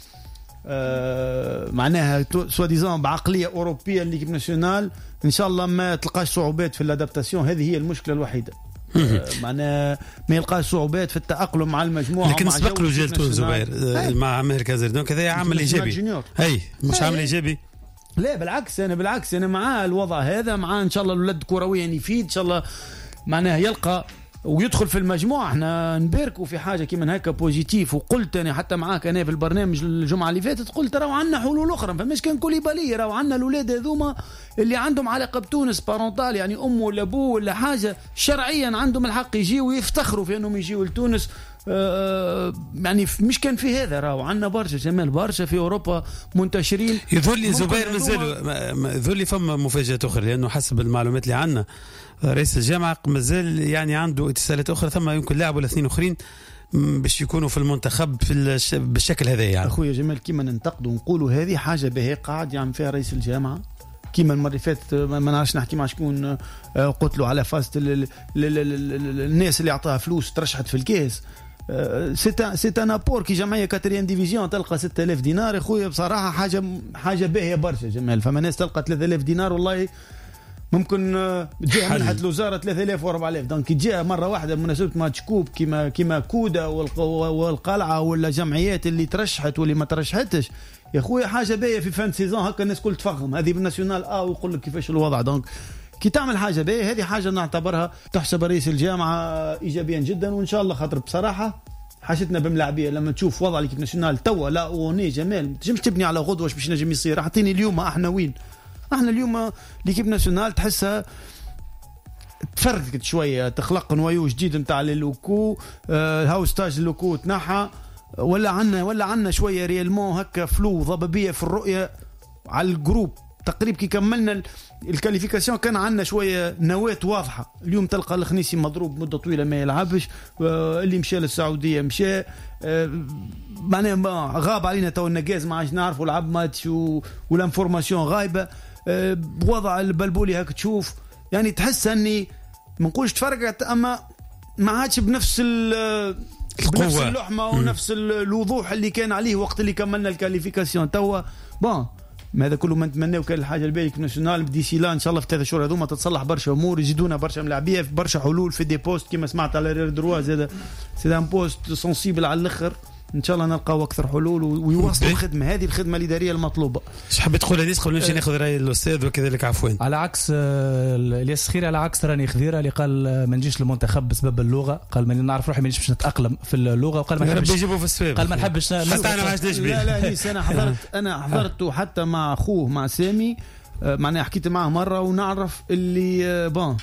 آه معناها سوا ديزون بعقليه اوروبيه ليكيب ناسيونال ان شاء الله ما تلقاش صعوبات في الادابتاسيون. هذه هي المشكله الوحيده آه معناها ما يلقاش صعوبات في التاقلم مع المجموعه. لكن سبق له جيل تونس زبير آه مع ماهر كازر دونك هذا عامل ايجابي. اي مش عامل ايجابي. لا بالعكس انا بالعكس انا مع الوضع هذا مع ان شاء الله الولد كرويا يعني يفيد ان شاء الله معناها يلقى ويدخل في المجموعه. احنا نباركوا في حاجه كيما هكا بوزيتيف. وقلت انا حتى معاك انا في البرنامج الجمعه اللي فاتت قلت راهو عندنا حلول اخرى فماش كان كوليبالي راهو عندنا الاولاد هذوما اللي عندهم علاقه بتونس بارونتال يعني امه ولا ابوه ولا حاجه شرعيا عندهم الحق يجيوا ويفتخروا في انهم يجيوا لتونس. آه يعني مش كان في هذا راهو عندنا برشا جمال برشا في اوروبا منتشرين. يظل لي زبير مازال يظل لي فما مفاجاه اخرى لانه حسب المعلومات اللي عندنا رئيس الجامعه مازال يعني عنده اتصالات اخرى ثم يمكن لاعب ولا اثنين اخرين باش يكونوا في المنتخب في بالشكل هذا. يعني اخويا جمال كيما ننتقدوا ونقولوا هذه حاجه باهي قاعد يعمل فيها رئيس الجامعه كيما المره اللي فاتت ما نعرفش نحكي مع شكون قتلوا على فاست الناس اللي اعطاها فلوس ترشحت في الكاس. سي ان ابور كي جمعيه كاتريان ديفيزيون تلقى ستة آلاف دينار اخويا بصراحه حاجه حاجه باهيه برشا جمال. فما ناس تلقى ثلاثة آلاف دينار والله ممكن تجيها منحة الوزاره ثلاثة آلاف وأربعة آلاف دونك تجيها مره واحده بمناسبه ماتش كوب كيما كيما كودا والقلعه ولا جمعيات اللي ترشحت واللي ما ترشحتش يا اخويا حاجه باهيه في فان سيزون هكا الناس كل تفهم هذه بالناسيونال اه ويقول لك كيفاش الوضع. دونك كي تعمل حاجه باهيه هذه حاجه نعتبرها تحسب رئيس الجامعه ايجابيا جدا. وان شاء الله خاطر بصراحه حاجتنا بملاعبيه لما تشوف وضع ليكيب ناسيونال توا لا اوني جمال ما تنجمش تبني على غدوه باش نجم يصير. اعطيني اليوم احنا وين احنا اليوم ليكيب ناسيونال تحسها تفرقت شويه تخلق نوايو جديد نتاع اللوكو آه هاو ستاج اللوكو تنحى ولا عنا ولا عنا شويه ريالمون هكا فلو ضبابيه في الرؤيه على الجروب تقريبا كي كملنا الكاليفيكاسيون كان عندنا شويه نواه واضحه. اليوم تلقى الخنيسي مضروب مده طويله ما يلعبش، اللي مشى للسعوديه مشى، معناها غاب علينا تو النقاز ما عادش نعرفوا لعب ماتش والانفورماسيون غايبه. بوضع البلبولي هاك تشوف يعني تحس اني ما نقولش تفرقت اما ما عادش بنفس بنفس اللحمه ونفس الوضوح اللي كان عليه وقت اللي كملنا الكاليفيكاسيون. توا بون ما هذا كله ما نتمناو كان الحاجه الباهيه ناسيونال بدي سيلا ان شاء الله في ثلاث شهور هذوما تتصلح برشا امور، يزيدونا برشا ملاعبيه في برشا حلول في دي بوست كما سمعت على رير دروا زاد سي ان بوست سونسيبل على الاخر. ان شاء الله نلقاو اكثر حلول ويواصلوا الخدمه هذه الخدمه الاداريه المطلوبه. ايش حبيت تقول هذه قبل نمشي ناخذ راي الاستاذ وكذلك عفوين. على عكس الياس خيري على عكس راني خذيره اللي قال ما نجيش للمنتخب بسبب اللغه، قال ما نعرف روحي ما نجمش نتاقلم في اللغه، وقال ما نحبش يجيبوا في السباب، قال ما نحبش حتى انا ما عادش لا لا ليس انا حضرت انا حضرته حتى مع اخوه مع سامي معناها حكيت معه مره ونعرف اللي بون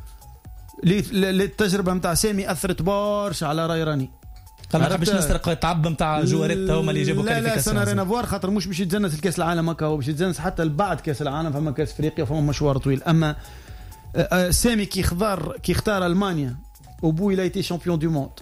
التجربه نتاع سامي اثرت برشا على راي راني. قال ما حبش نسرق التعب نتاع جوارات هما اللي جابوا كاليفيكاسيون. لا لا سنة رينافوار خاطر مش باش يتجنس الكاس العالم هكا وباش يتجنس حتى بعد كاس العالم، فما كاس افريقيا فما مشوار طويل. اما سامي كي اختار كي اختار المانيا وبوي لا ايتي شامبيون دو موند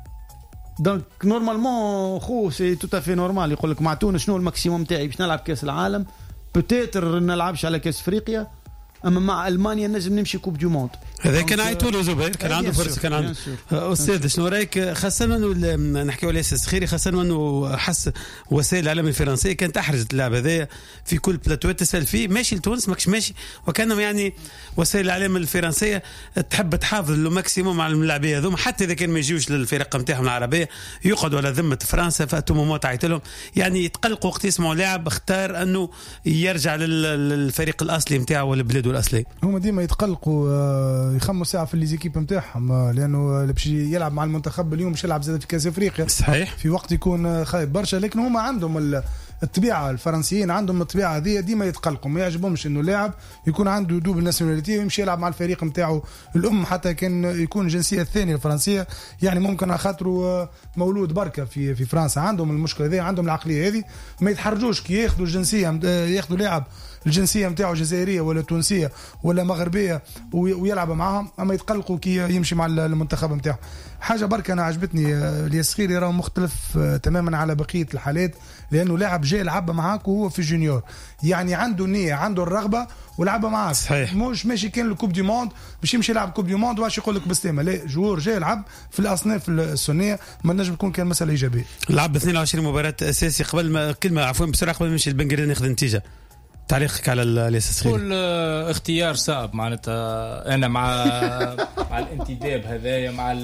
دونك نورمالمون خو سي تو افي نورمال يقول لك مع تونس شنو الماكسيموم تاعي باش نلعب كاس العالم، بوتيتر نلعبش على كاس افريقيا، اما مع المانيا نجم نمشي كوب دو موند. هذا كان عيطوا زبير كان عنده فرصه كان عنده استاذ. شنو رايك خاصه انه نحكيو على اساس خيري خاصه انه حس وسائل الاعلام الفرنسيه كانت احرجت اللاعب هذايا في كل بلاتوات تسال فيه ماشي لتونس ماكش ماشي، وكانهم يعني وسائل الاعلام الفرنسيه تحب تحافظ لو ماكسيموم على اللاعبيه هذوما حتى اذا كان ما يجيوش للفرق نتاعهم العربيه يقعدوا على ذمه فرنسا. فاتومو تعيط لهم يعني يتقلقوا وقت يسمعوا لاعب اختار انه يرجع للفريق الاصلي نتاعه ولا بلاده الاصلي. هما ديما يتقلقوا يخموا ساعه في الليزيكيب نتاعهم لانه باش يلعب مع المنتخب اليوم باش يلعب زاد في كاس افريقيا صحيح في وقت يكون خايب برشا، لكن هما عندهم الطبيعه الفرنسيين عندهم الطبيعه هذه ديما يتقلقوا ما يعجبهمش انه لاعب يكون عنده دوبل ناسيوناليتي ويمشي يلعب مع الفريق نتاعو الام حتى كان يكون الجنسيه الثانيه الفرنسيه، يعني ممكن على خاطره مولود بركه في في فرنسا عندهم المشكله هذه عندهم العقليه هذه ما يتحرجوش كي ياخذوا الجنسيه ياخذوا لاعب الجنسيه نتاعو جزائريه ولا تونسيه ولا مغربيه ويلعب معاهم، اما يتقلقوا كي يمشي مع المنتخب نتاعو. حاجه بركه انا عجبتني اليسخيري راه مختلف تماما على بقيه الحالات لانه لاعب جاي لعب معاك وهو في الجونيور، يعني عنده النيه عنده الرغبه ولعب معاك صحيح. مش ماشي كان الكوب دي موند باش يمشي يلعب كوب دي موند واش يقول لك بستيمه لا جوور جاي يلعب في الاصناف السنيه ما نجم تكون كان مساله ايجابيه. لعب اثنين وعشرين مباراه اساسي قبل ما كلمه عفوا بسرعه قبل ما نمشي البنغري ناخذ نتيجه تعليقك على الاساس كل اختيار صعب معناتها انا مع مع الانتداب هذايا مع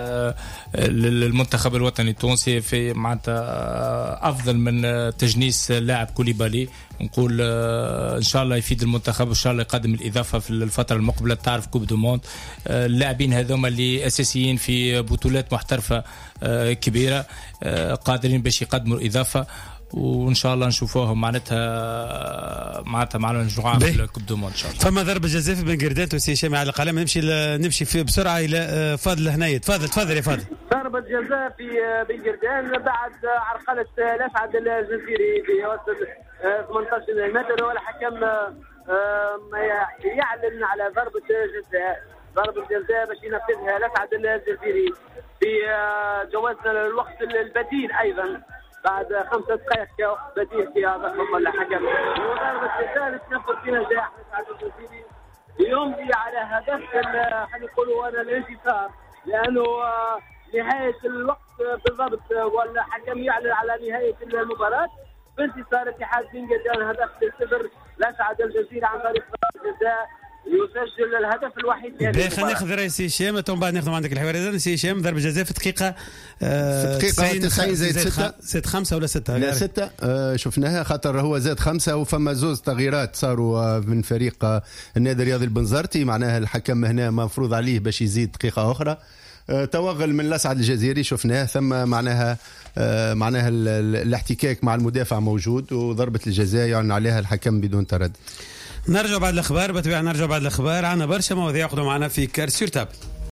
المنتخب الوطني التونسي في معناتها افضل من تجنيس لاعب كوليبالي. نقول ان شاء الله يفيد المنتخب وان شاء الله يقدم الاضافه في الفتره المقبله. تعرف كوب دو موند اللاعبين هذوما اللي اساسيين في بطولات محترفه كبيره قادرين باش يقدموا الاضافه وان شاء الله نشوفوهم معناتها معناتها معنا نجوعوا في الكوب دو موند ان شاء الله. فما ضربه جزاء في بنغردات وسي هشام على القلم. نمشي نمشي في بسرعه الى فاضل هنايا. تفضل تفضل يا فاضل. ضربه جزاء في بنغردان بعد عرقله الاسعد الجزيري في وسط ثمانية عشر متر والحكم يعلن على ضربه جزاء ضربه جزاء باش ينفذها الاسعد الجزيري في جواز الوقت البديل ايضا بعد خمسة دقائق بديل في هذا الحكم الحكم وضربة جزاء تنفذ في نجاح مسعد الجزيري يمضي على هدف خلينا نقولوا انا الانتصار لانه نهاية الوقت بالضبط والحكم يعلن على نهاية المباراة بانتصار اتحاد بنغردان هدف صفر لأسعد الجزيري عن طريق ضربة جزاء يسجل الهدف الوحيد في هذه. خلينا ناخذ راي سي هشام ثم بعد ناخذ عندك الحوار هذا. سي هشام ضربه جزاء في دقيقه آه في دقيقه تسعين زائد ستة زائد خمسة ولا ستة لا ستة آه شفناها خاطر هو زاد خمسة وفما زوز تغييرات صاروا من فريق آه النادي الرياضي البنزرتي معناها الحكم هنا مفروض عليه باش يزيد دقيقه اخرى. آه توغل من الاسعد الجزيري شفناه ثم معناها آه معناها الاحتكاك مع المدافع موجود وضربه الجزاء يعني عليها الحكم بدون تردد. نرجع بعد الاخبار بتبع نرجع بعد الاخبار عنا برشا مواضيع ياخذوا معنا في كار سور تابل.